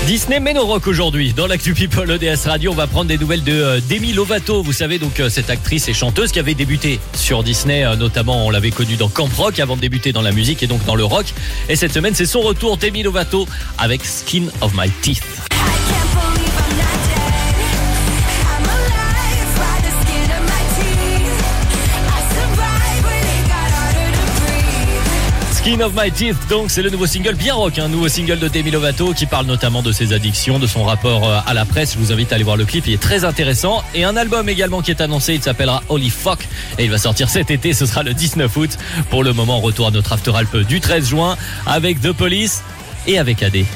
Disney mène au rock aujourd'hui. Dans l'actu People ODS Radio, on va prendre des nouvelles de Demi Lovato. Vous savez donc cette actrice et chanteuse qui avait débuté sur Disney, notamment on l'avait connue dans Camp Rock avant de débuter dans la musique et donc dans le rock. Et cette semaine c'est son retour, Demi Lovato avec Skin of My Teeth. Skin of My Teeth, donc c'est le nouveau single bien rock, un nouveau single de Demi Lovato qui parle notamment de ses addictions, de son rapport à la presse. Je vous invite à aller voir le clip, il est très intéressant. Et un album également qui est annoncé, il s'appellera Holy Fuck et il va sortir cet été, ce sera le 19 août. Pour le moment, retour à notre After Alp du 13 juin avec The Police et avec AD.